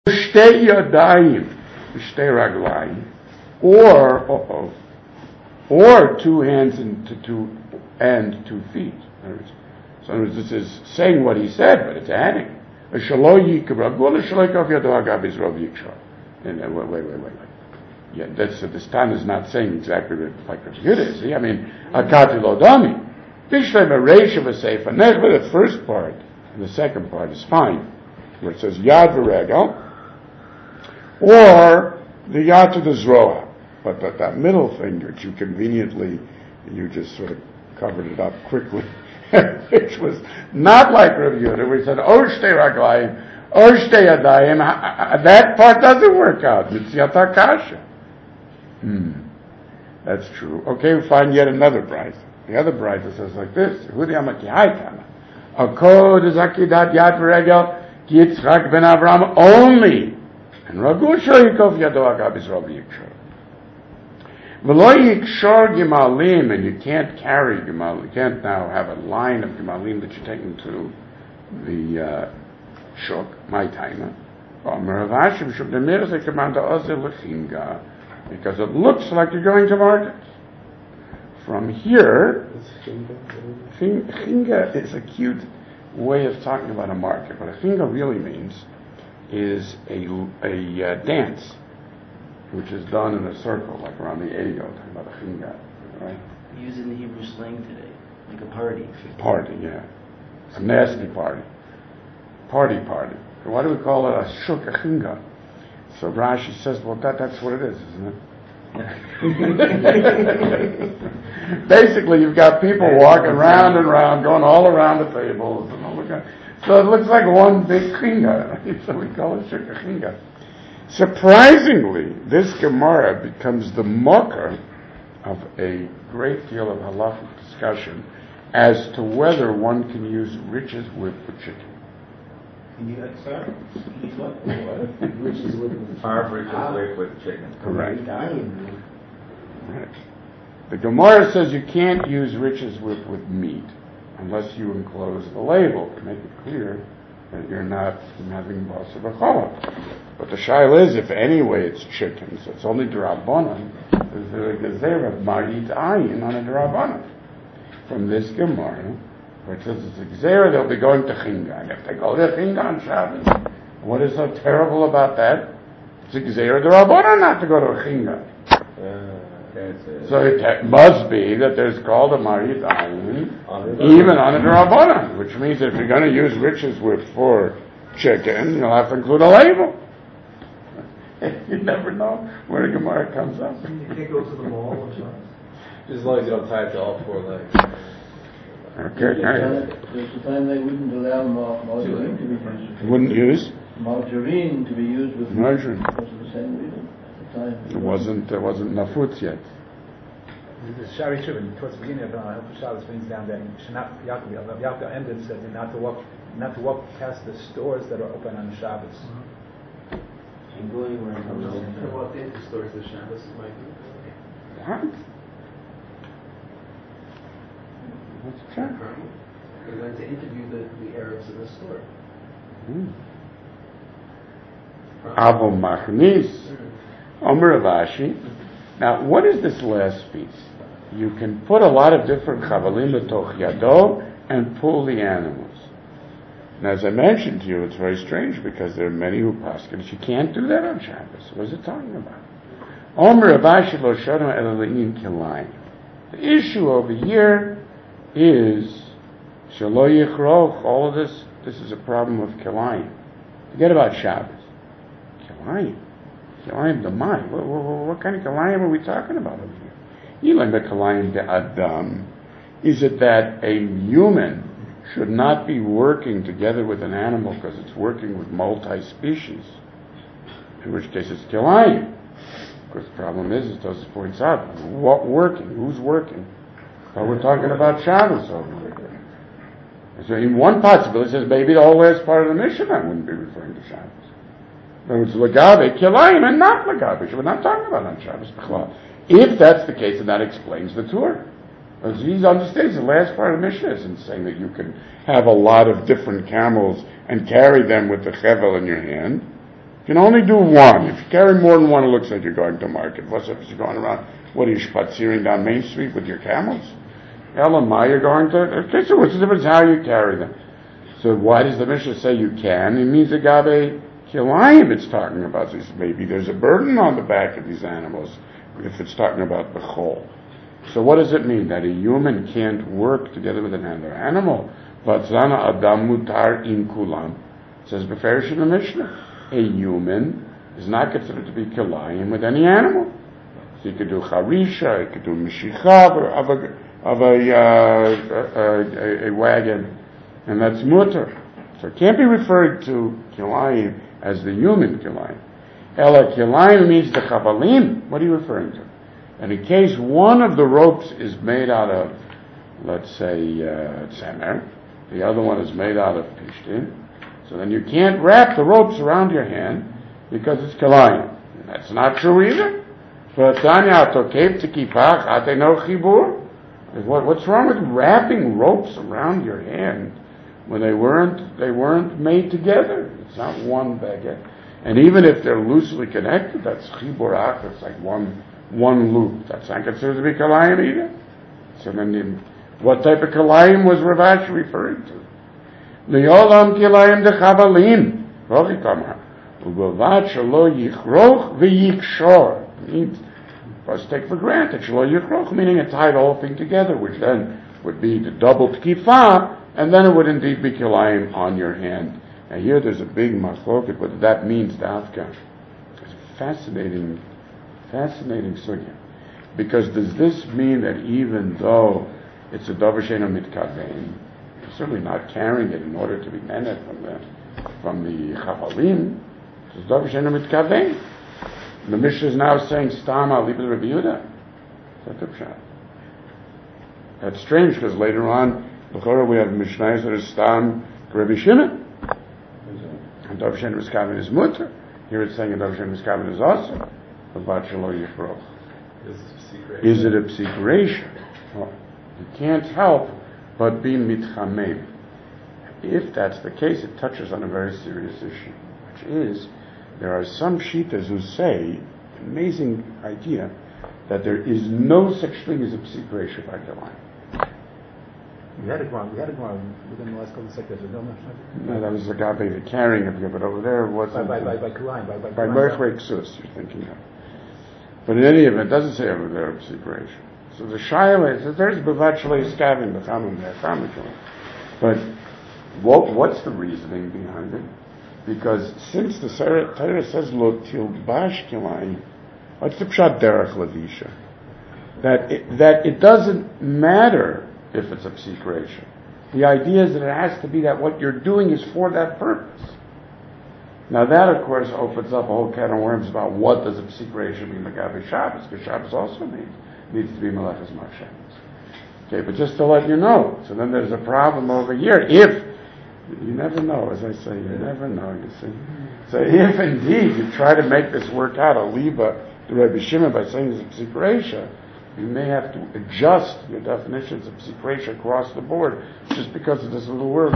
Shtei yadayim, shtei raglayim, or 2 hands and 2 feet. So in other words, this is saying what he said, but it's adding. Wait. Yeah, this time is not saying exactly like the Yehuda is. I mean, akati lodami. Bishlem areish of a sefer nechva. The first part and the second part is fine, where it says yad v'regel, or the yad to the zroa. But that middle thing, which you conveniently, you just sort of covered it up quickly, which was not like Rav Yehuda, where he said, O shtei raglayim, O shtei yadayim, that part doesn't work out. Mitziat hakasha. That's true. Okay, we find yet another brayta. The other brayta says like this, Yehudi amaki haitana. Akod is akidat yad v'regel, ki Yitzchak ben Avraham only. And Ragusha yikov yado agab is Rav Yikshor. V'lo yikshor gemalim, and you can't carry gemalim. You can't now have a line of gemalim that you're taking to the shuk, my timer. Because it looks like you're going to market. From here, chinga is a cute way of talking about a market. What a chinga really means is a dance, which is done in a circle, like around the ego, talking about a chinga, right? We use it in the Hebrew slang today, like a party. Party, yeah. A nasty party. Party. Why do we call it a shuk, a chinga? So Rashi says, well, that's what it is, isn't it? Basically, you've got people walking round and round, going all around the tables, and all that. So it looks like one big chinga, right? So we call it shuk, a chinga. Surprisingly, this Gemara becomes the mocker of a great deal of halachic discussion as to whether one can use Rich's whip for chicken. Can you start? What? Rich's whip with chicken. Correct. Right. The Gemara says you can't use Rich's whip with meat unless you enclose the label to make it clear that you're not having basa b'chala. But the shaila is, if anyway it's chicken, so it's only d'Rabbanan, there's a gezerah of marit ayin on a d'Rabbanan. From this Gemara, where it says it's a gezerah, they'll be going to chinga. And if they go to chinga on Shabbos, what is so terrible about that? It's a gezerah d'Rabbanan not to go to a chinga. So it must be that there's called a marit ayin even on a d'Rabbanan, which means that if you're going to use Rich's whip for chicken, you'll have to include a label. You never know where a Gemara comes up. You can't go to the mall or something. As long as you don't tie it to all 4 legs. Okay, There's the time they wouldn't allow margarine to be used. Wouldn't use Margarine to be used with margarine. Because of the same reason. At the time. There wasn't nafutz yet. The Shari Shuvin, towards the beginning of Hilchos Shabbos, brings down that Yaakov ended said not to walk past the stores that are open on Shabbos. And going where it comes I walked into stores this Shabbos, it might be. What? What's that? We went to interview the Arabs in the store. Abu Machnis, Omer Avashi. Now, what is this last piece? You can put a lot of different chavalim b'toch yado and pull the animals. And as I mentioned to you, it's very strange because there are many who paskin. You can't do that on Shabbos. What is it talking about? Omer Avashi lo shono elalein kilayim. The issue over here is shelo yichroch. All of this is a problem of kilayim. Forget about Shabbos. Kilayim. Kilayim the mind. What kind of kilayim are we talking about over here? Ilan kilayim de adam. Is it that a human should not be working together with an animal because it's working with multi-species? In which case it's kilayim. Because the problem is, as Tosfos points out, what working? Who's working? But we're talking about Shabbos over here. So in one possibility, it says maybe the whole last part of the Mishnah wouldn't be referring to Shabbos. But it's Lagabe, Kilayim, and not Lagabe. We're not talking about on Shabbos. If that's the case, then that explains the Torah. As he understands, the last part of the Mishnah isn't saying that you can have a lot of different camels and carry them with the chevel in your hand. You can only do one. If you carry more than one, it looks like you're going to market. What's up? You're going around. What are you spaziering down Main Street with your camels? Elamai, you're going to. Okay, so what's the difference how you carry them? So why does the Mishnah say you can? It means agabe kilayim it's talking about. So maybe there's a burden on the back of these animals if it's talking about bechol. So what does it mean? That a human can't work together with another animal? Vatzana adam mutar in kulam. It says beferish in the Mishnah. A human is not considered to be kilayim with any animal. So you could do charisha, you could do mishicha of a wagon, and that's mutar. So it can't be referred to kilayim as the human kilayim. Ela kilayim means the chavalim. What are you referring to? And in case one of the ropes is made out of, let's say, tzemer, the other one is made out of pishtin, so then you can't wrap the ropes around your hand because it's kilayim. That's not true either. What's wrong with wrapping ropes around your hand when they weren't made together? It's not one baguette. And even if they're loosely connected, that's chibur ach, it's like one loop. That's not considered to be kalayim either. So then, what type of kalayim was Rav Ashi referring to? Le'olam kilayim dechavalim. Rochi kamar. U'bavad shelo yichroch v'yikshor. Means, let's take for granted, shelo yichroch, meaning it tied the whole thing together, which then would be the double tkifa, and then it would indeed be kilayim on your hand. Now here there's a big machloket, what that means, dafka. It's a fascinating sugya. Because does this mean that even though it's a davar she'eino mitkaven, you're certainly not carrying it in order to be menet from the chavalim, it's davar she'eino mitkaven. The Mishnah is now saying stam al libed Rabbi Yehuda. That's strange because later on, b'chora we have Mishnayos that is stam Rabbi Shimon. And davar she'eino mitkaven is mutter. Here it's saying davar she'eino mitkaven is also. Is it a psikuration? Well, you can't help but be mitchamem. If that's the case, it touches on a very serious issue, which is there are some shitas who say, amazing idea, that there is no such thing as a psikuration by Kalayim. We had a Gemara within the last couple of seconds. No, that was the Gabe, the carrying of you, but over there it wasn't. By Kalayim. By Merchwek Sus, you're thinking of. But in any event, it doesn't say over there psikuration. So the Shaila says there's Bavad Shalei Skavin, the Chamim there, but what's the reasoning behind it? Because since the Torah says Lo Tilbash Kilayim, what's the Pshat Derech Lavisha? That it doesn't matter if it's a psikuration. The idea is that it has to be that what you're doing is for that purpose. Now that, of course, opens up a whole can of worms about what does a psikuration mean Megabe Shabbos, because Shabbos also needs to be Meleches Machshavos. Okay, but just to let you know, so then there's a problem over here. If, you never know, as I say, you never know, you see. So if indeed you try to make this work out, a liba, the Rebbe Shimon, by saying it's a psikuration, you may have to adjust your definitions of psikuration across the board, just because of this little word,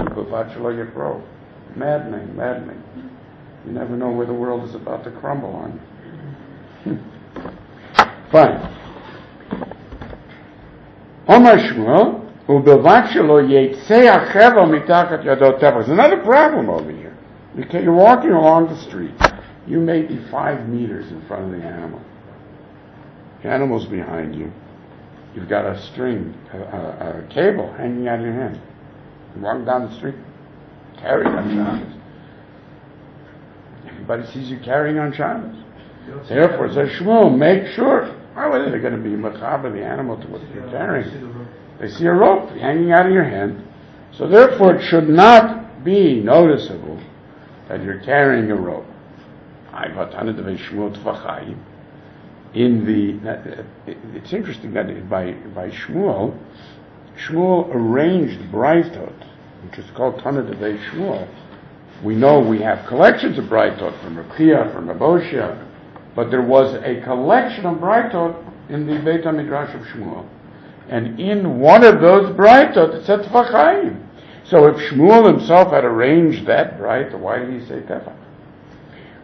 maddening. You never know where the world is about to crumble on you. Fine. Omar Shmuel, there's another problem over here. You're walking along the street. You may be 5 meters in front of the animal. The animal's behind you. You've got a string, a cable hanging out of your hand. You're walking down the street, carrying on Shabbos. Everybody sees you carrying on Shabbos. Therefore, says Shmuel, make sure. Why are they going to be machaber the animal to what you're carrying? They see a rope hanging out of your hand. So therefore, it should not be noticeable that you're carrying a rope. It's interesting that by Shmuel arranged Braitot, which is called Tana Devei Shmuel. We know we have collections of Braitot from Rekia, from Raboshia, but there was a collection of Braitot in the Beit HaMidrash of Shmuel. And in one of those Braitot, it said Tefachayim. So if Shmuel himself had arranged that Braitot, why did he say Tefach?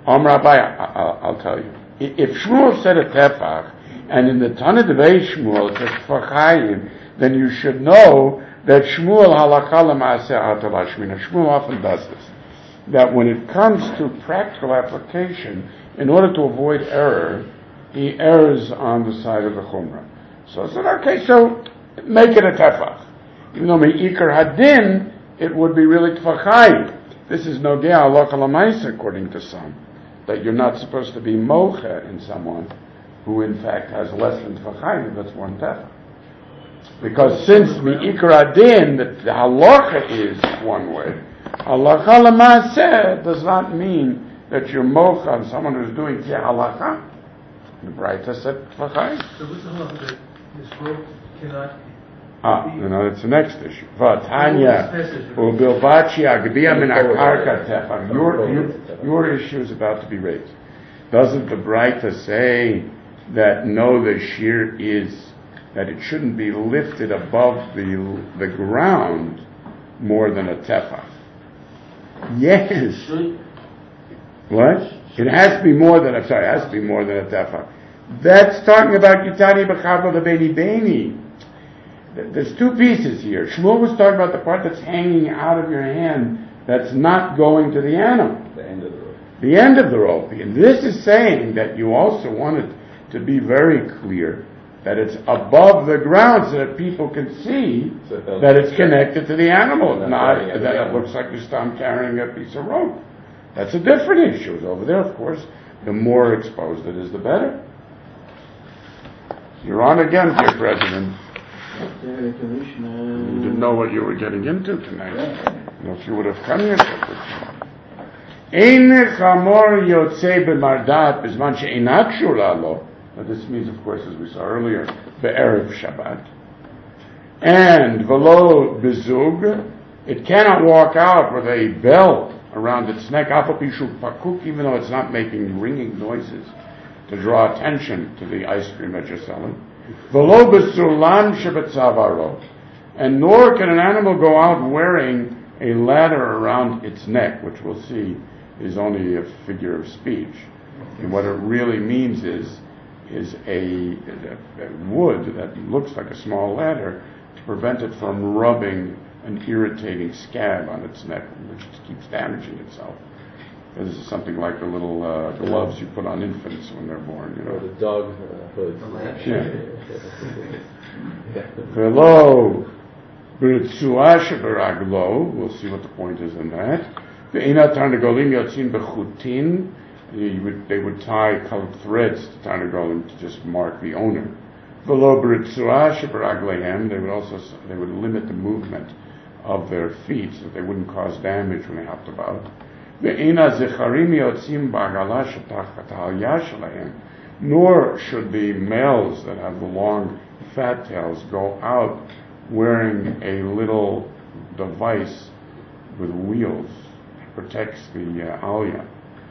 Rabbi, I'll tell you. If Shmuel said a tefach, and in the Tanna Devei Shmuel it says tefachayim, then you should know that Shmuel halakha l'maaseh atal hashmina. Shmuel often does this. That when it comes to practical application, in order to avoid error, he errs on the side of the chumrah. So I said, okay, so make it a tefach. Even though me'ikar hadin, it would be really tefachayim. This is nogea halacha l'maaseh according to some. That you're not supposed to be mocha in someone who in fact has less than tefachayim, that's one tefach. Because since mi'ikar adin, the halacha is one way, halacha l'maaseh does not mean that you're mocha on someone who's doing ki halacha. The Braita said tefachayim. So what's the halacha that this rope cannot... It's the next issue. Vatanya ubilbachi agbiya min akarka tefach. Your issue is about to be raised. Doesn't the Braita say that no, the shear is that it shouldn't be lifted above the ground more than a tefach? Yes. What? It has to be more than it has to be more than a tefach. That's talking about Yitani b'chavla lebeni beni. There's two pieces here. Shmuel was talking about the part that's hanging out of your hand that's not going to the animal. The end of the rope. The end of the rope. And this is saying that you also want it to be very clear that it's above the ground so that people can see that it's connected to the animal, not that it looks like you're still carrying a piece of rope. That's a different issue. Over there, of course, the more exposed it is, the better. You're on again, dear President. You didn't know what you were getting into tonight. Or if you would have come here. Now this means, of course, as we saw earlier, be'erev Shabbat. And velo bezug, it cannot walk out with a bell around its neck, even though it's not making ringing noises to draw attention to the ice cream that you're selling. Velo besulam shebetzavaro, and nor can an animal go out wearing a ladder around its neck, which we'll see is only a figure of speech. And what it really means is a wood that looks like a small ladder to prevent it from rubbing an irritating scab on its neck, which keeps damaging itself. This is something like the little gloves you put on infants when they're born, you know. Or the dog hoods. Velo b'ritzua sheberaglo. We'll see what the point is in that. Ve'ina tarnagolim yotzin bechutin. They would tie colored threads to tarnagolim to just mark the owner. Velo b'ritzua sheberagleihem. They would limit the movement of their feet so that they wouldn't cause damage when they hopped about. Nor should the males that have the long fat tails go out wearing a little device with wheels that protects the aliyah.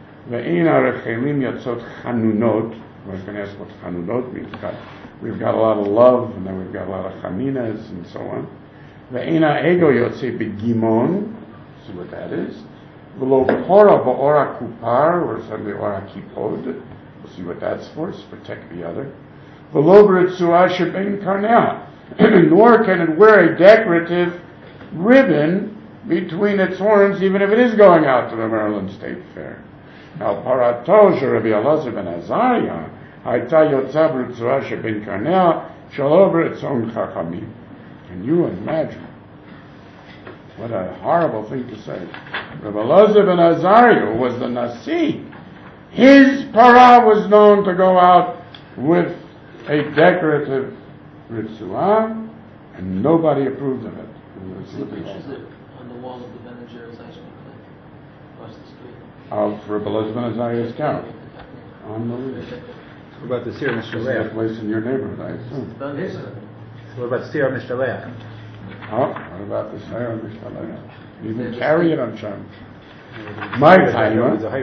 I was going to ask what chanunot means. We've got a lot of love, and then we've got a lot of chaninas and so on. Ve'ina ego yotze begimon. See what that is. V'lo pora ba'ora kupar, or suddenly ora kipod. We'll see what that's for. It's to protect the other. V'lo b'ritzua shebein karnea. Nor can it wear a decorative ribbon between its horns, even if it is going out to the Maryland State Fair. Now, parato Rabbi Elazar ben Azariah, hayta yotza b'ritzua shebein karnea, shalo b'ritzon chachamim. Can you imagine? What a horrible thing to say. Rabbi Elazar ben Azariah was the Nasi. His para was known to go out with a decorative ritzuah, and nobody approved of it. See pictures on the wall of the Ben and Jerry's ice cream place across the street. Of Rabbi Elazar ben Azariah's count. Unbelievable. What about the Sir Mr. This is a Leah? place in your neighborhood, I assume. What about Sir Mr. Leah? Oh, what about the Sarah Mishnah? You can carry it on Shem. My time,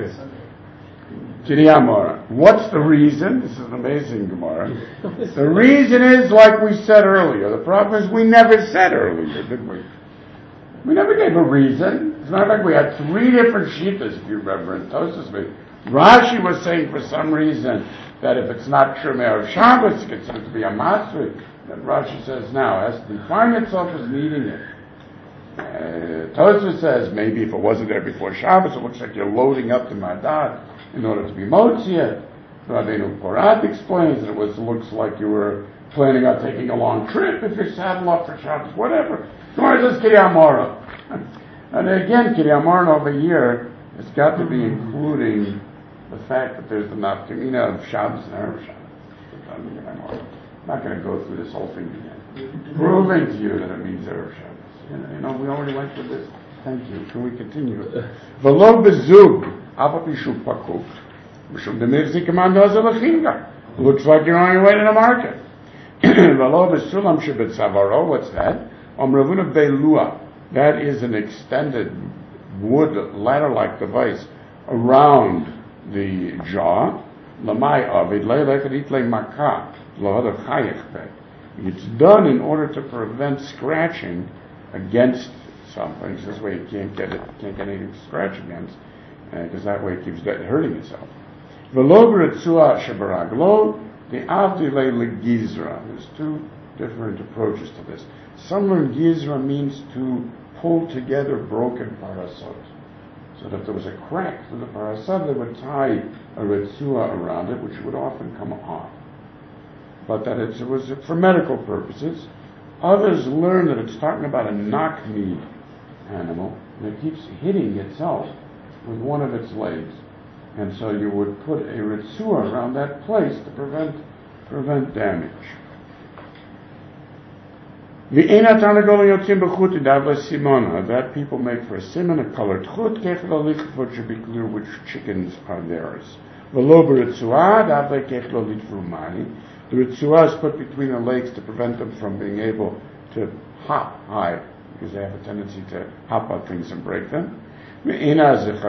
Amora. What's the reason? This is an amazing Gemara. The reason is, like we said earlier, the problem is we never said earlier, did we? We never gave a reason. As a matter of fact, we had 3 different shittas, if you remember, in Tosfos. Rashi was saying for some reason that if it's not true Erev Shabbos, it's considered to be a masrik. That Rashi says now has to define itself as needing it. Tosfos says maybe if it wasn't there before Shabbos, it looks like you're loading up the Madat in order to be Motziyah. Rabbeinu Porat explains that it looks like you were planning on taking a long trip if you saddle up for Shabbos, whatever. Nor is this Kiryat Mora. And again, Kiryat Mora over here has got to be including the fact that there's the nafkamina of Shabbos and Erev Shabbos. I'm not going to go through this whole thing again. Proving to you that it means Erev Shabbos. You know, we already went through this. Thank you. Can we continue? V'lo bezug, apa pishu pakut. Mishum demirzi commando azelachinga. Looks like you're on your way to the market. V'lo besulam shebetzavaro. What's that? Ravuna beilua. That is an extended wood ladder-like device around the jaw. Lamai avid leilechadit maka lohada chayich pet. It's done in order to prevent scratching against something. This way you can't get anything to scratch against, because that way it keeps hurting itself. V'lo b'ritzua shebaraglo the avdile legizra. There's two different approaches to this. Some learn gizra means to pull together broken parasot. So that if there was a crack through the parasot, they would tie a ritzua around it, which would often come off. But that it was for medical purposes. Others learn that it's talking about a knock-kneed animal, and it keeps hitting itself with one of its legs. And so you would put a ritzua around that place to prevent damage. That people make for a simon, a colored chut, should be clear which chickens are theirs. The ritzua is put between the legs to prevent them from being able to hop high, because they have a tendency to hop on things and break them. We don't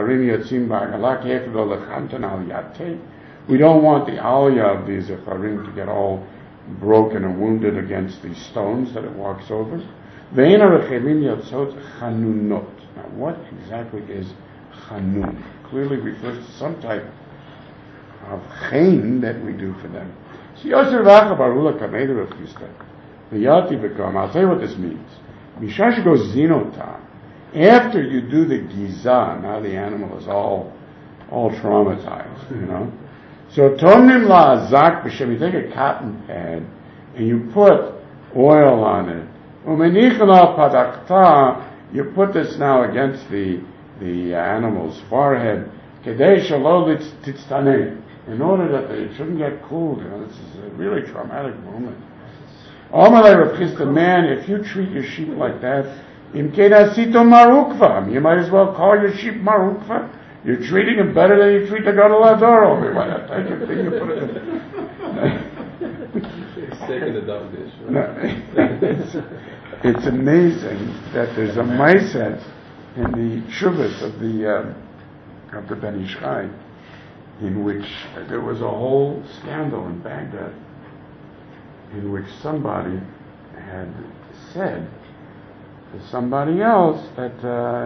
want the aliyah of these zecharim to get all broken and wounded against these stones that it walks over. Now, what exactly is chanun? Clearly refers to some type of chen that we do for them. I'll tell you what this means. After you do the gizah, now the animal is all traumatized, you know. So tomnim la'azak b'shem, you take a cotton pad and you put oil on it. Umenichala padakta, you put this now against the animal's forehead. Kedei shalo titztaneh, in order that it shouldn't get cooled. You know, this is a really traumatic moment. Amalei Rav Chisda, man, if you treat your sheep like that, im kedasito marukva, you might as well call your sheep marukva. You're treating him better than you treat the gadol hador over. Why not take your thing and put it in? It's taking the dog dish. It's amazing that there's a ma'aseh in the Shuvas of the Ben Ish Chai, in which there was a whole scandal in Baghdad, in which somebody had said to somebody else that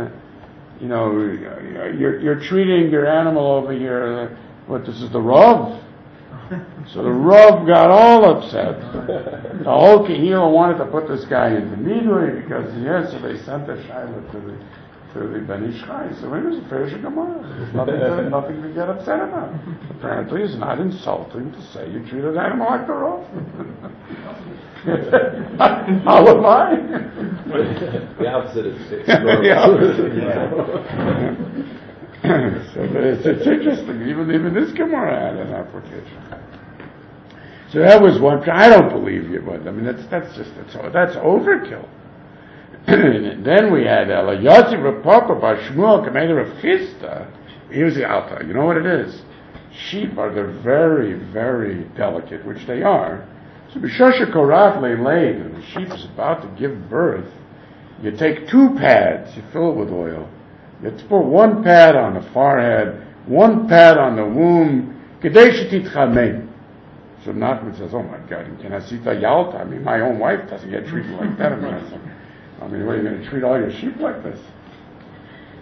you're treating your animal over here. This is the Rav. So the Rav got all upset. The whole Kehillah wanted to put this guy into Midway because so they sent a shayla to the Ben Ish Chai. So it was a fair Gemara. There's nothing to get upset about. Apparently, it's not insulting to say you treat an animal like the Rav. How am I? The opposite is So it's interesting. Even this Gemara had an application. So that was one. I don't believe you, but I mean that's overkill. And then we had Yossi Rav Papa Bar Shmuel Commander of Chisda. He was the Alta. You know what it is? Sheep they're very, very delicate, which they are. So B'shosha Korat Leiled, and the sheep is about to give birth. You take 2 pads, you fill it with oil. You have to put 1 pad on the forehead, 1 pad on the womb. Kedei shetitchamen. So Nachman says, "Oh my God, can I see Yalta? I mean, my own wife doesn't get treated like that." I mean, what are you going to treat all your sheep like this?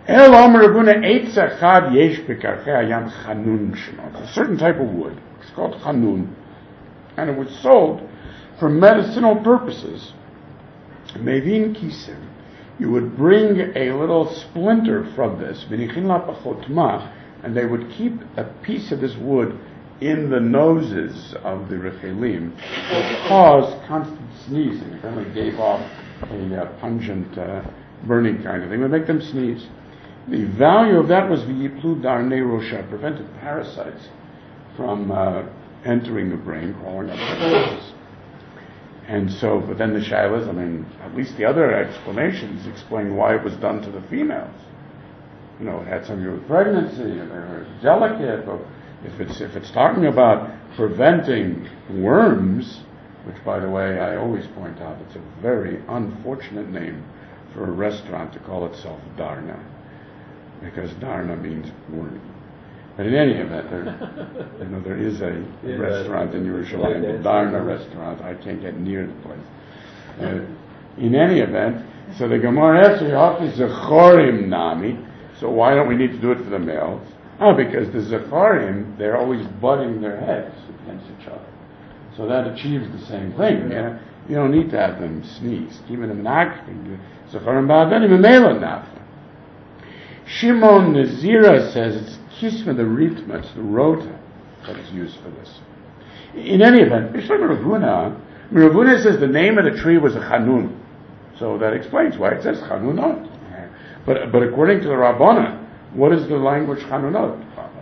El Omer Rabuna Eitz Echad Yesh Bekarchei Hayam Chanun Sheno. It's a certain type of wood. It's called Chanun. And it was sold for medicinal purposes. Mevin Kisim. You would bring a little splinter from this, V'nichin la pachotma, and they would keep a piece of this wood in the noses of the Rechelim, which caused constant sneezing. It only gave off a pungent, burning kind of thing. It would make them sneeze. The value of that was v'yiplu darnei rosha, prevented parasites from entering the brain, crawling up the noses. And so, but then the shaylas, at least the other explanations explain why it was done to the females. It had something to do with pregnancy, or they were delicate, or if it's talking about preventing worms, which, by the way, I always point out, it's a very unfortunate name for a restaurant to call itself Darna, because Darna means worm. But in any event, there is a restaurant in Yerushalayim, the Darna restaurant. I can't get near the place. In any event, so the Gemara asks, Zechorim Nami, so why don't we need to do it for the males? Because the Zechorim, they're always butting their heads against each other. So that achieves the same thing. Yeah? You don't need to have them sneeze. Even in Akping, Zechorim Ba'adanim, Memela Nafa. Shimon Nazira says it's Kisma, the Ritma, it's the Rota that is used for this. In any event, Ravuna says the name of the tree was a Chanun. So that explains why it says Chanunot. But according to the Rabbana, what is the language Chanunot?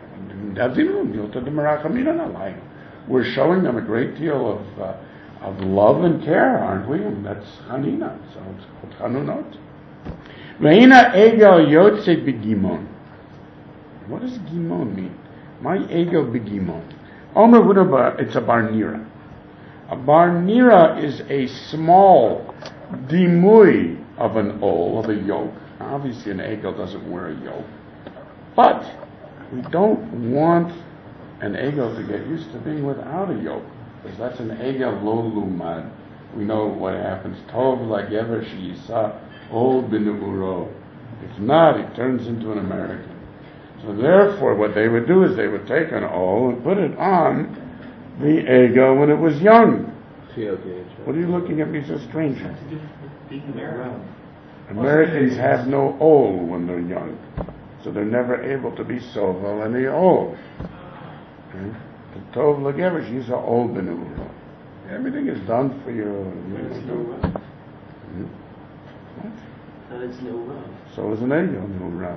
We're showing them a great deal of love and care, aren't we? And that's Chanina, so it's called Chanunot. Ve'ina egel yotze begimon. What does gimon mean? My egel begimon. It's a barnira. A barnira is a small dimui of an ol, of a yoke. Now, obviously, an egel doesn't wear a yoke. But we don't want an egel to get used to being without a yoke, because that's an egel lo lumad. We know what happens. Tov lagever sheyisa ol b'neuro. If not, he turns into an American. So therefore, what they would do is they would take an ol and put it on the egel when it was young. What are you looking at me so strangely? Americans have no ol when they're young, so they're never able to be sovel and the ol. The tov lagever sheyisa ol b'neuro. Everything is done for you. What? So is an egel neurav.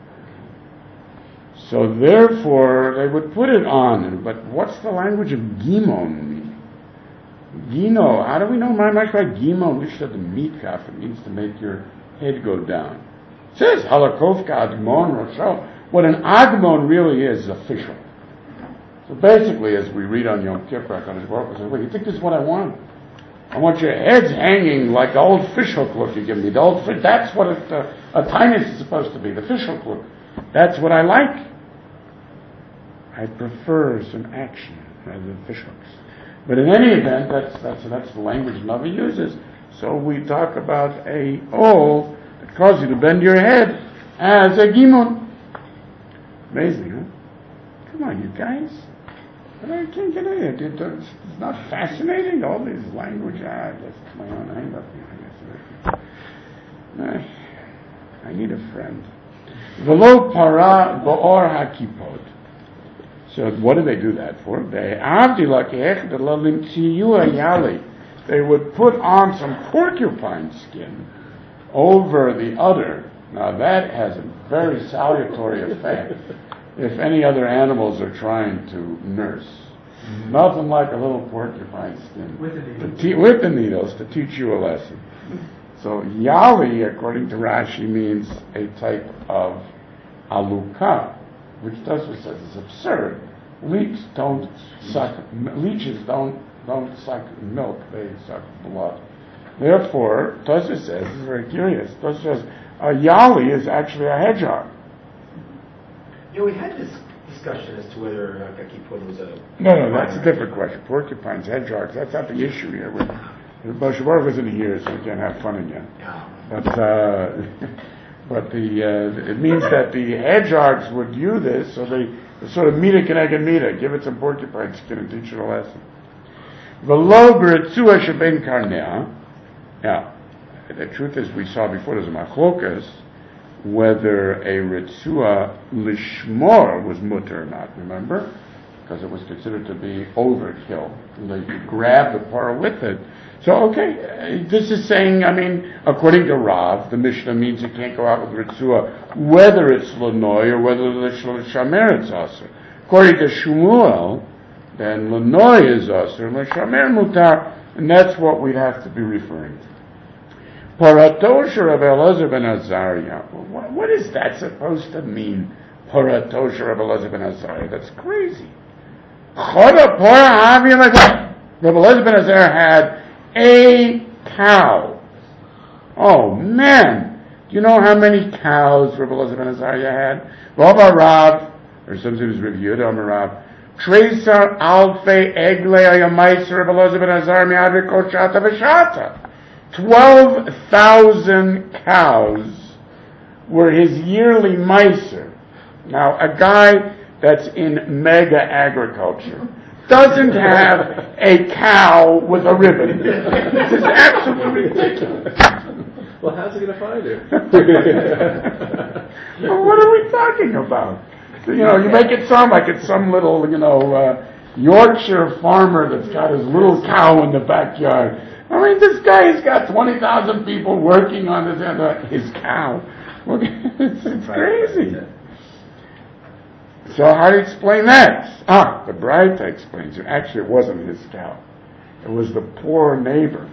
So therefore, they would put it on. But what's the language of gimon mean? Gino, how do we know my mashma gimon? Lishta the mitkaf. It means to make your head go down. It says halakovka admon rosho. What an admon really is official. So basically, as we read on Yom Kippur, HaKadosh Baruch Hu says, "Wait, you think this is what I want? I want your heads hanging like the old fish hook look you give me. The old fish, that's what a tainus is supposed to be, the fish hook look. That's what I like. I prefer some action rather than fish hooks." But in any event, that's the language Navi uses. So we talk about a ol that causes you to bend your head as a gimon. Amazing, huh? Come on, you guys. I can't get it. It's not fascinating, all these language. I guess it's my own hang up here. I need a friend. V'lo para ba'or hakipod. So what do they do that for? They would put on some porcupine skin over the udder. Now that has a very salutary effect if any other animals are trying to nurse. Mm-hmm. Nothing like a little porcupine skin. With the needles to teach you a lesson. So yali, according to Rashi, means a type of aluka, which Tosfos says is absurd. Leeches don't suck milk, they suck blood. Therefore, Tosfos says, this is very curious, Tosfos says, a yali is actually a hedgehog. We had this discussion as to whether Hakipod was a... No, that's a different question. Porcupines, hedgehogs, that's not the issue here. Moshe Baruch isn't here, so we can't have fun again. But But it means that the hedgehogs would do this, so they sort of mita keneged mita, give it some porcupine skin and teach it a lesson. V'lo b'ritzua sheben karnea. Now, the truth is, we saw before there's a machlokas whether a ritzua lishmor was mutter or not. Remember, because it was considered to be overkill. They grab the par with it. So, okay, this is saying, I mean, according to Rav, the Mishnah means you can't go out with Ritzua, whether it's Lanoi or whether it's Shamer it's Aser. According to Shmuel, then Lanoi is Aser, and Shamer Mutar, and that's what we'd have to be referring to. Paratosher of Elazar ben Azariah. What is that supposed to mean? Paratosher of Elazar ben Azariah. That's crazy. Rabbi Elazar ben Azariah had a cow. Oh man, do you know how many cows Rabbi Elazar ben Azariah had? Rabbi Rav, or sometimes it was reviewed, Rav, Tresar alfe egle ayamaiser Rabbi Elazar ben Azariah miadre kol shata v'shata. 12,000 cows were his yearly meiser. Now, a guy that's in mega agriculture doesn't have a cow with a ribbon. This is absolutely ridiculous. Well, how's he going to find it? Well, what are we talking about? So, you make it sound like it's some little, Yorkshire farmer that's got his little cow in the backyard. I mean, this guy's got 20,000 people working on his cow. It's crazy. So how do you explain that? The Braita explains it. Actually, it wasn't his cow. It was the poor neighbor.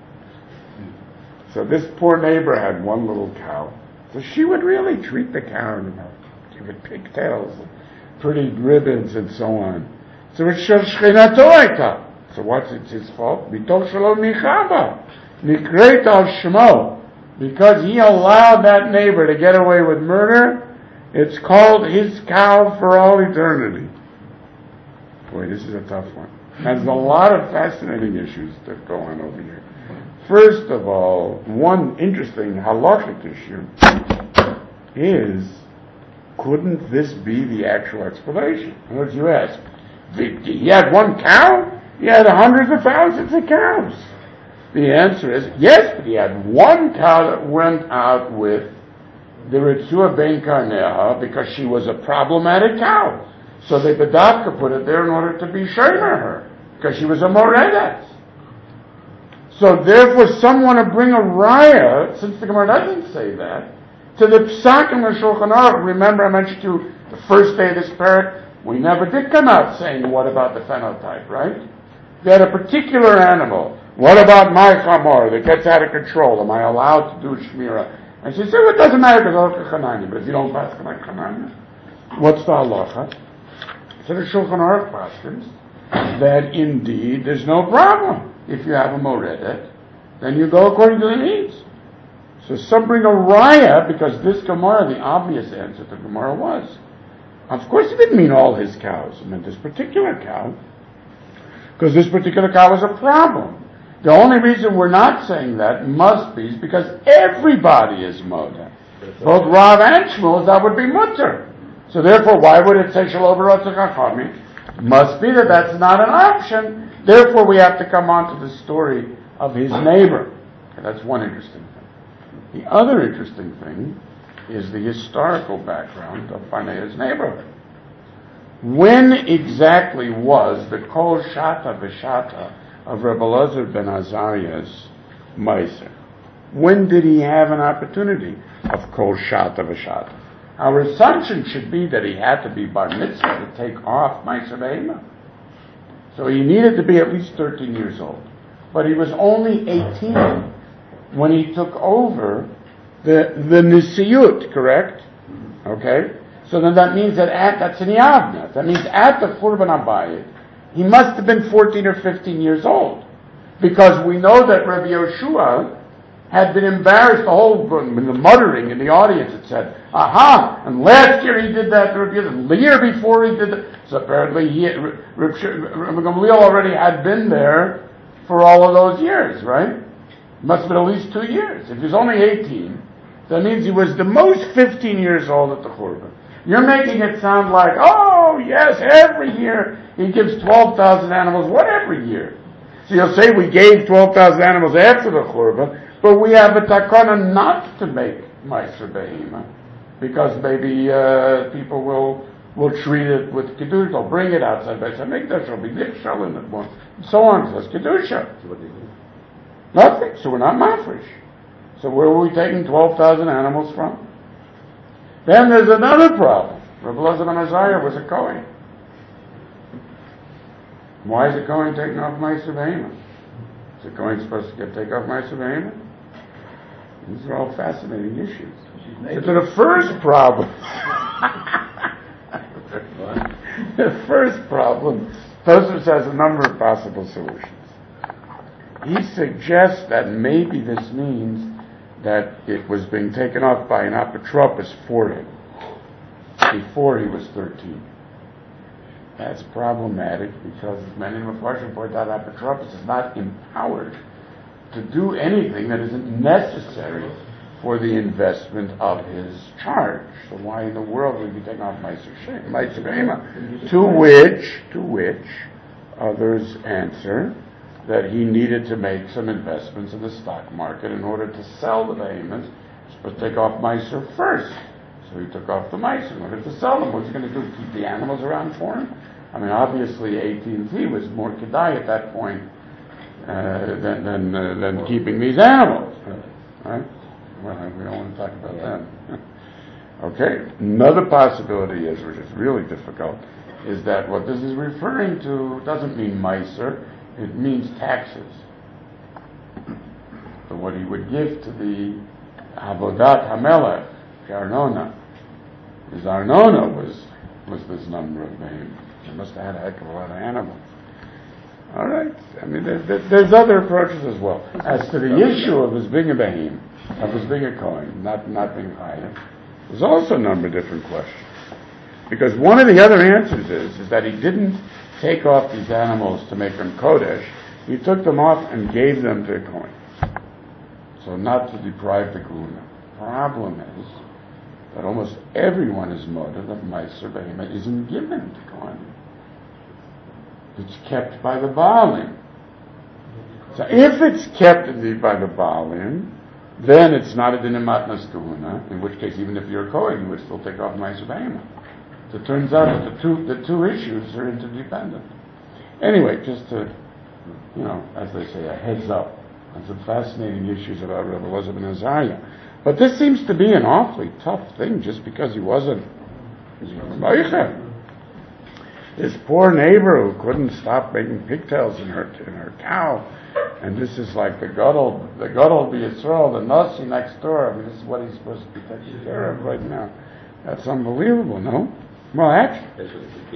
So this poor neighbor had one little cow. So she would really treat the cow, give it pigtails, and pretty ribbons, and so on. So it's Shechinato. So what's his fault? Mitoch shelo michaba, nikreit al shmo. Because he allowed that neighbor to get away with murder, it's called his cow for all eternity. Boy, this is a tough one. There's a lot of fascinating issues that go on over here. First of all, one interesting halachic issue is, couldn't this be the actual explanation? In other words, you ask, he had one cow? He had hundreds of thousands of cows. The answer is yes, but he had one cow that went out with the Ritzua ben Karneha because she was a problematic cow. So the Bedavka put it there in order to be shomer her, because she was a moredet. So therefore, someone to bring a raya, since the Gemara doesn't say that, to the Psakim of Shulchan Aruch. Remember, I mentioned to you the first day of this parak, we never did come out saying, what about the phenotype, right? They had a particular animal. What about my chamor that gets out of control? Am I allowed to do shmira? And she said, well, it doesn't matter because it's chananya, but if you don't pass like chananya, what's the halacha? So the Shulchan Aruch paskins that indeed there's no problem. If you have a moredet, then you go according to the needs. So some bring a raya, because this Gemara, the obvious answer to the Gemara was, of course it didn't mean all his cows. It meant this particular cow, because this particular cow was a problem. The only reason we're not saying that must be because everybody is moda. Both Rav and Shmuel, that would be mutter. So therefore, why would it say Shalom Baruch Chachami? Must be that that's not an option. Therefore, we have to come on to the story of his neighbor. Okay, that's one interesting thing. The other interesting thing is the historical background of Panea's neighborhood. When exactly was the Kol Shata V'Shata of Rabbi Elazar ben Azariah's Meiser? When did he have an opportunity of Kol Shata V'Shata? Our assumption should be that he had to be bar mitzvah to take off Meiser Behema. So he needed to be at least 13 years old. But he was only 18 when he took over the Nisiyut, correct? Okay? So then that means that that's an Yavna. That means at the Churban Abayit, he must have been 14 or 15 years old. Because we know that Rabbi Yoshua had been embarrassed, the muttering in the audience had said, aha, and last year he did that to Rabbi Yoshua, the year before he did that. So apparently Rabbi Gamliel already had been there for all of those years, right? Must have been at least 2 years. If he's only 18, That means he was the most 15 years old at the Churban. You're making it sound like, oh, yes, every year he gives 12,000 animals. What every year? So you'll say we gave 12,000 animals after the Churban, but we have a takana not to make Meiser Behema, because maybe people will treat it with Kedusha, they'll bring it outside Beis HaMikdash, there'll be Nifshal in it once, and so on. So it's Kedusha. Nothing. So we're not mafresh. So where were we taking 12,000 animals from? Then there's another problem. Rabbi Elazar ben Azariah was a Kohen. Why is a Kohen taking off Meiser Behema? Is a Kohen supposed to take off Meiser Behema? These are all fascinating issues. But the first problem, Tosfos has a number of possible solutions. He suggests that maybe this means that it was being taken off by an apotropos for him before he was 13. That's problematic because, as many Mepharshim point out, apotropos is not empowered to do anything that isn't necessary for the investment of his charge. So why in the world would he be taking off Meiser Behema? To which others answer that he needed to make some investments in the stock market in order to sell the behemoths. He was supposed to take off Meiser first. So he took off the Meiser in order to sell them. What's he going to do? Keep the animals around for him? I mean, obviously AT&T was more Kedai at that point than keeping these animals. Right? Well, we don't want to talk about that. Okay. Another possibility is, which is really difficult, is that what this is referring to doesn't mean Meiser. It means taxes. So what he would give to the Avodat HaMelech, the Arnona, his Arnona was this number of names. He must have had a heck of a lot of animals. All right. I mean, there's other approaches as well. As to the issue of his being a Behim, of his being a Kohen, not being higher, there's also a number of different questions. Because one of the other answers is that he didn't take off these animals to make them Kodesh. He took them off and gave them to a Kohen. So not to deprive the Guna. Problem is that almost everyone is motive that Meiser Behema isn't given to Kohen. It's kept by the Baalim. So if it's kept by the Baalim, then it's not a Dinamatnas Guna, in which case even if you're a Kohen, you would still take off Meiser Behema. So it turns out that the two issues are interdependent. Anyway, just to, as they say, a heads up on some fascinating issues about Rabbi Elazar ben Azariah. But this seems to be an awfully tough thing just because he wasn't Meicher. His poor neighbor who couldn't stop making pigtails in her cow, and this is like the Gadol B'Yisrael, the Nasi next door. I mean, this is what he's supposed to be taking care of right now. That's unbelievable, no? Well, actually,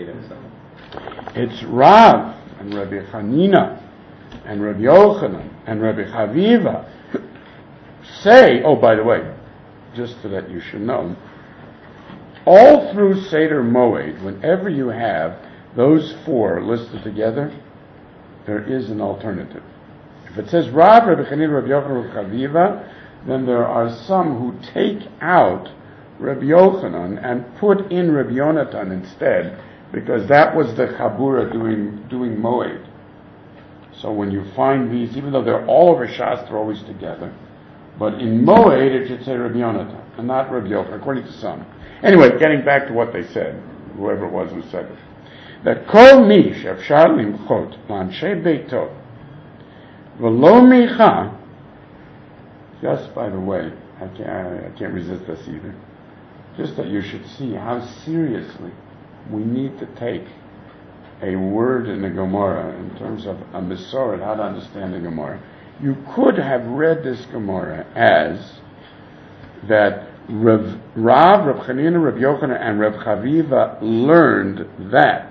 it's Rav and Rabbi Hanina and Rabbi Yochanan and Rabbi Chaviva say, oh, by the way, just so that you should know, all through Seder Moed, whenever you have those four listed together, there is an alternative. If it says Rav, Rabbi Hanina, Rabbi Yochanan, Rabbi Chaviva, then there are some who take out Rabbi Yochanan and put in Rabbi Yonatan instead, because that was the Chabura doing Moed. So when you find these, even though they're all over Shas, they're always together, but in Moed it should say Rabbi Yonatan and not Rabbi Yochanan, according to some. Anyway, getting back to what they said, whoever it was who said it, that Kol Mi Shefshar Limchot L'Anshe Beito V'lo Micha. Just by the way, I can't resist this either. Just that you should see how seriously we need to take a word in the Gemara in terms of a Masorah, how to understand the Gemara. You could have read this Gemara as that Rav Chanina, Rav Yochanan, and Rav Chaviva learned that.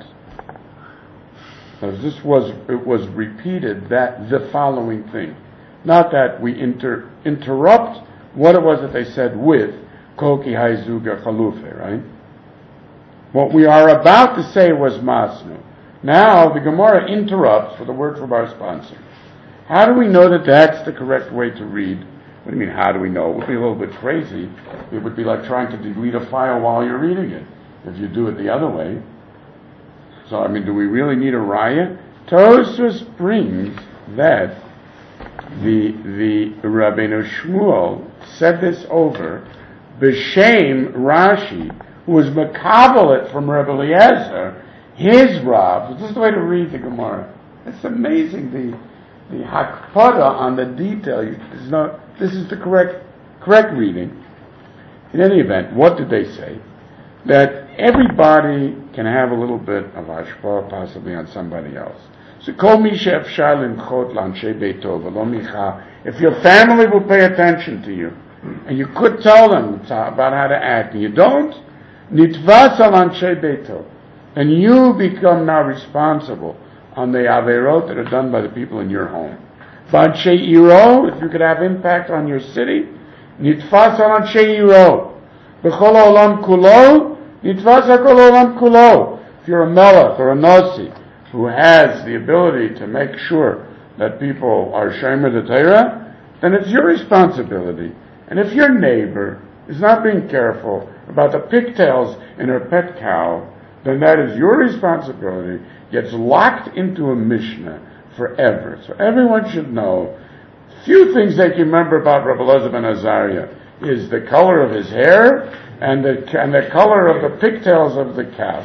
As it was repeated that the following thing. Not that we interrupt what it was that they said with Koki Haizuga Chalufe, right? What we are about to say was Masnu. Now the Gemara interrupts for the word from our sponsor. How do we know that that's the correct way to read What do you mean, how do we know? It would be a little bit crazy. It would be like trying to delete a file while you're reading it, if you do it the other way. So, I mean, do we really need a raya? Tosfos brings that the Rabbeinu Shmuel said this over b'shem Rashi, who was makabelet from Rebbe Eliezer, his Rav. This is the way to read the Gemara. It's amazing, the hakpada on the detail. This is the correct reading. In any event, what did they say? That everybody can have a little bit of hashpah possibly on somebody else. So kol mi she'efshar limchot l'anshei beito v'lo micha. If your family will pay attention to you, and you could tell them about how to act, and you don't, nitvas al anshei beito, and you become now responsible on the averot that are done by the people in your home. B'anshei iro, if you could have impact on your city, nitfas al anshei iro. B'chol olam kulo, nitfas hakol olam kulo. If you're a melech or a nasi who has the ability to make sure that people are shomer the Torah, then it's your responsibility. And if your neighbor is not being careful about the pigtails in her pet cow, then that is your responsibility. Gets locked into a Mishnah forever. So everyone should know. Few things they can remember about Rabbi Elazar ben Azariah is the color of his hair and the color of the pigtails of the cow.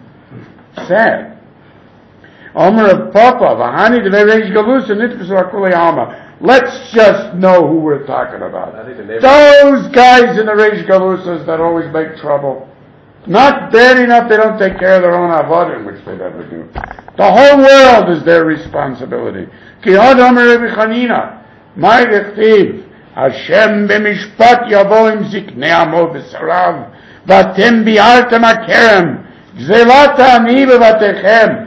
Sad. Omer of Papa, Vahani de Reish Galusa, Nitkus Rakuli Alma. Let's just know who we're talking about. Those guys in the Reish Galusas that always make trouble. Not bad enough they don't take care of their own avodah, which they never do. The whole world is their responsibility. Ki od Omer Rabbi Chanina, my dechtiv, Hashem b'mishpat yavoim ziknei amo b'sarav, v'atem bi'artem akerem, gzelata ani b'vatechem.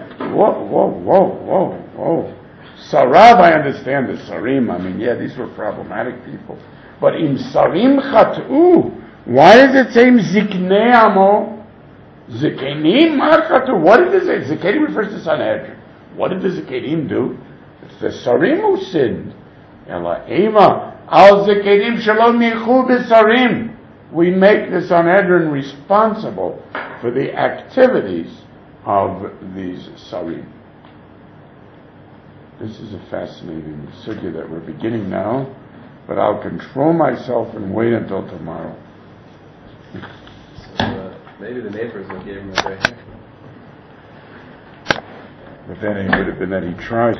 Whoa. Sarav, I understand the Sarim. I mean, yeah, these were problematic people. But in Sarim Chatu, why does it say Ziknei Amo? Zikenim Chatu. What did it say? Zikenim refers to Sanhedrin. What did the Zikenim do? It's the Sarim who sinned. Ela Ema Al Zikenim Shalom Yichu B'Sarim. We make the Sanhedrin responsible for the activities of these Sarim. This is a fascinating sugya that we're beginning now, but I'll control myself and wait until tomorrow. Maybe the neighbors will give him a gray hair. But then it would have been that he tried.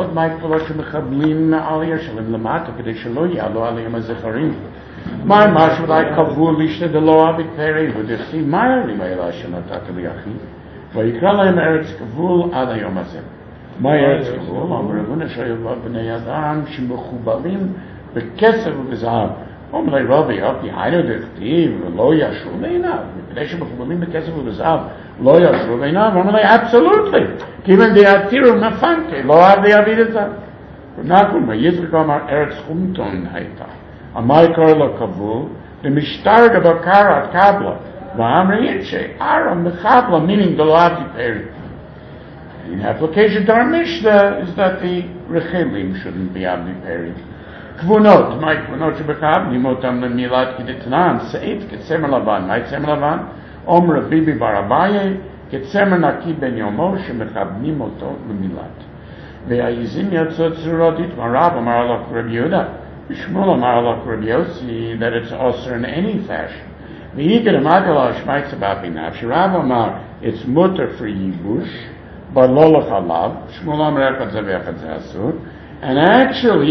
My mash would I kavul lishte de lo abit peri would it see my rimela shenatata liachi. Vayikra lahem eretz kavul ad hayom hazeh. My eretz kavul amar Ravuna shoyavav b'nei adam shemechubalim bekesef u'b'zahav. Omrei Ravi Hapi Hainu dechtiv lo yashru leinav. Mipnei shemechubalim bekesef u'b'zahav lo yashru leinav. Omrei absolutely. Given the atiru mefanke lo av the avidazav. V'nakul v'yizrik amar eretz chumton haita. Amai Karla Kavul, the Mishtarga Bakarat Kabla, Va'amri Yinshe, Aram Mechabla, meaning the Lati Peri. In application to our Mishnah is that the Rechelim shouldn't be Abdi Peri. Kvunot, my Kvunot Shabakab, Nimotam Milat Kiditnan, Seit, Ketsemer Lavan, my Tsemer Lavan, Omra Bibi Barabaye, Ketsemer Naki Ben Yomo, Shemechab Nimoto Milat. Ve'ayizim Yatzot Zurodit, Marab, Maralach Reb Yehuda. Shmuel Amar Lach Rabbi Yossi that it's also in any fashion. Rav Amar it's mutter for yibush, but lo l'chalav. Shmuel Amar echad zavechad zasur. And actually,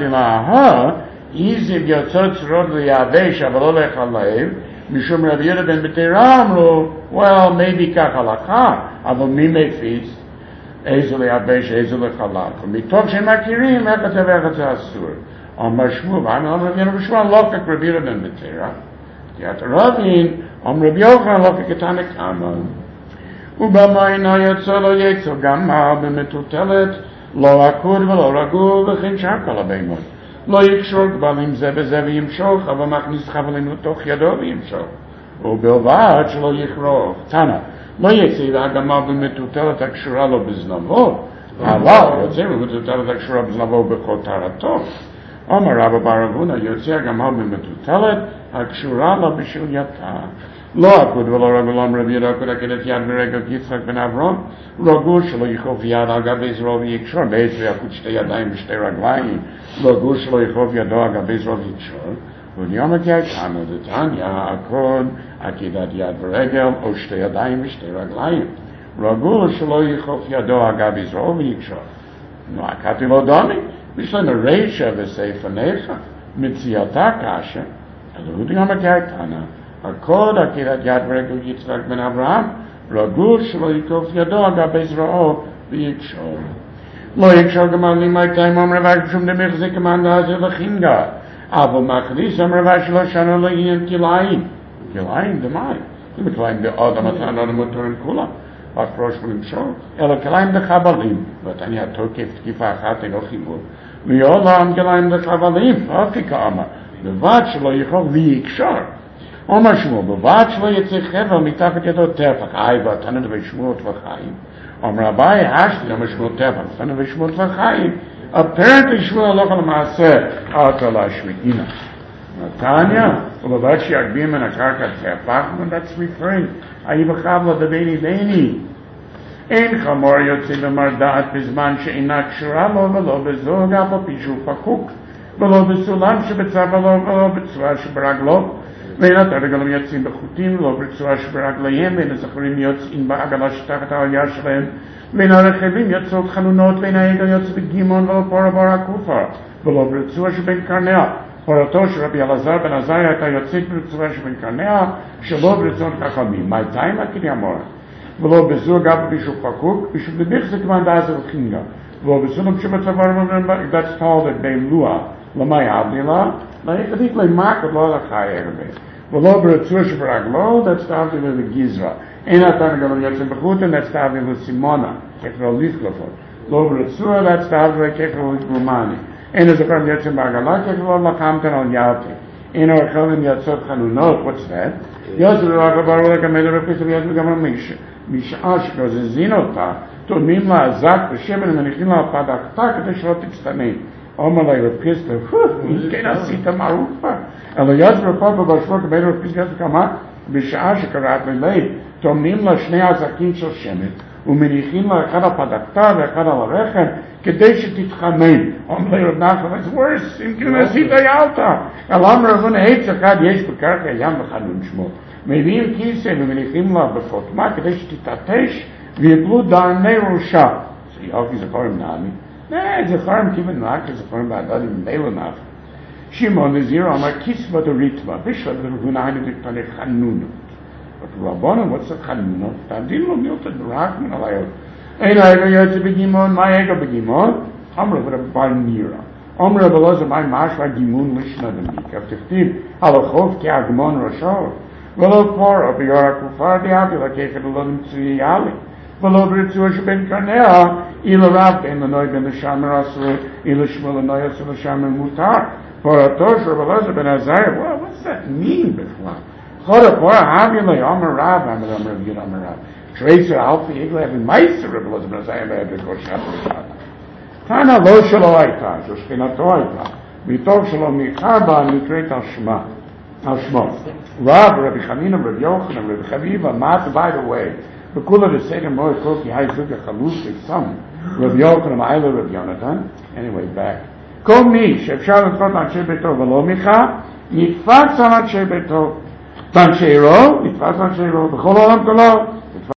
iziv yotzot tzurot liyavesh avalo lechalav. Mishum Rabbi Yehuda ben B'teira amru. Well, maybe kach halakha, avol mi mefis ezel liyavesh ezel lechalav. Mitoch shemakirim echad zavechad zasur. On Mashmuv, I'm on Rabbi Yehuda Lokak Rabbi Yehuda ben B'teira. Yat Ravin, on Rabbi Yochanan Lokak Etanek Amal. Ubamayna Yatzolo Yetzo Gamma b'metutelet Lo Akud v'lo Ragu v'chin Shakal Abeimot. Lo Yikshor Gbalim Zebe Zebe Yimshoch Ava Machnis Chavalim L'toch Yado V'Yimshoch. Ubelvad Shlo Yichrov. Tana. Lo Yetzi V'Agama b'metutelet Akshura Lo B'Znavo. Aval Yotze V'metutelet Akshura B'Znavo B'Chotarato. אומר רבא בר אבונה, יוצא גם הוא במטוטלת, הקשורה לה בשלייתה. לא עקוד ולא רגל אמר רבי יהודה עקוד עקד את יד ורגל יצחק בן אברהם, רגול שלא יכוף יד על גבי זרוע ויקשור, בעצם יקוד שתי ידיים ושתי רגליים, רגול שלא יכוף ידו על גבי זרוע ויקשור, וליום הקייתנו דתניא עקוד עקדת יד ורגל או שתי ידיים ושתי רגליים, רגול שלא יכוף ידו על גבי זרוע ויקשור. נו, עקדתי לו דומי, בשלם הרשע וסעיף הנכה, מציאתה קשה, אלו ליום הקייתנו, הקוד עקדת יד ורגל יצחק בן אברהם, רגול שלא יכוף ידו על גבי זרועו ויקשור. לא יקשור גם על לימייתיים אמר רבי שום דמחזיק מן דעזה לחינגה, אבל מכניס אמר רבי שלא שנו לעניין כליים. כליים דמי. זה מכליים דאדם מתן אדם מותרים כולם. רק פרוש ולמשול. אלא כליים דחבלים. ותניא תוקף תקיפה אחת אינו חיבור. מעולם כליים דחבלים. אופי כאמר. בבד שלא יכול ויקשור. אומר שמואל, בבד שלא יצא חבל מתחת ידו טפח. ותנא דבי שמואל וחיים. אומר אביי, השתי אומר שמואל טפח. ותנא דבי שמואל וחיים. apparently שמואל הלכה למעשה ארצה להשמיעינה. נתניא, ובבד שיגבים מן הקרקע טפח, and that's referring, היי בחבלה דביני ביני. אין חמור יוצא במרדעת בזמן שאינה קשורה לו ולא בזוג, אף על פי שהוא פקוק, ולא בסולם שבצבא לו ולא בצורה שברגלו, ואין התרגלים יוצאים בחוטים, ולא בצורה שברגליהם, ואין הזכרים יוצאים בעגלה שתחת העלייה שלהם, ואין הרכבים יוצאות חנונות, ואין העגל יוצא בגימון ולא פורה בר הכופר, ולא ברצועה שבין קרניה. פורתו של רבי אלעזר בן עזריה הייתה יוצאת ברצועה שבין קרניה, שלא ברצון חכמים. מה הייתה עם הכלי אמורה? ולא בזוג אף בישהו פקוק, בישהו במחזיק מן דעזה וחינגה. ולא בסולם שבצוואר, that's called a במלואה. למה יעבדי לה? ליחדית למקד לא לחי הרבה. ולא ברצועה שברגלו, that's תעבדי לגזרה. אין התרגלים יוצאים בחוטים, that's תעבדי לסימונה, ככלל ליפקלפות. לא ברצועה, that's תעבדי ככלל לגרומני. אין הזכרים יוצאים בעגלה, ככלל לחמתן על יעתי. אין הרכבים יוצאות חנונות, what's that? יוצא ברק ברור לקמד הרפיס ויוצא גם המישה. משעה שגוזזין אותה, תורמים לה הזק ושמן ומניחים לה פדקתה כדי שלא תצטנן. אומר לה רפיסטה, כן עשית מערופה. אלא יוצא בפרפה בשבוע כמד הרפיס יוצא כמה, בשעה שקראת ללב, תורמים לה שני הזקים של שמן, ומניחים לה אחד על פדקתה ואחד על הרחם, כדי שתתחמן. אומר לה רב נחמן, it's worse, אם כן עשית יעלתה. אלא אמר רבון העץ אחד יש בקרקע ים וחנון שמו. מביאים כיסא ומניחים לה בפוטמה כדי שתתעטש ויפלו דרני ראשה. זה יופי זכורים נעמי. זכורים כיוון נח, זכורים בעדד עם בילה נח. שמעון נזיר אמר כיסבא דריתמה, בשלב דרגונה היינו דקטוני חנונות. רבונו מוצא חנונות, תעדין לו מילתא דרק מן עליות. אין העגל יוצא בגימון, מה העגל בגימון? אמר רב בר נירה. אומר רב אלעזר, מה משמע גימון לשנה דמיקה? תכתיב, הלכות כהגמון ראשו. ולא פורה ביור הכופר דיאבי לקחת לא נמצוי יאלי. ולא ברצועה שבין קרניה, אילו רב בין לנוי בין לשמר אסור, אילו שמול לנוי אסור לשמר מותר. פורתו של רב אלעזר בן עזריה, well, what's that mean בכלל? חוד הפורה הבילי, אומר רב, אמר רב, אמר רב. טרייסר אלפי יגלה אבי מייסר רב אלעזר בן עזריה בהדרקו שעת ושעת. תנא לא שלו הייתה, ששכינתו הייתה, ביתו שלו מיכה בה נקראת על שמה. על שמו. רב, רבי חנינא, רבי יוחנן, רבי חביבה, mat, by the way, בכולה בסדר מאוד כל כי היי זוג החלוץ וקסם, רבי יוחנן, מעלה רבי יונתן, anyway, back. כל מי שאפשר לנקוט לאנשי ביתו ולא מיכה, נתפס על אנשי ביתו. לאנשי רוב, נתפס על אנשי רוב, בכל העולם כולו,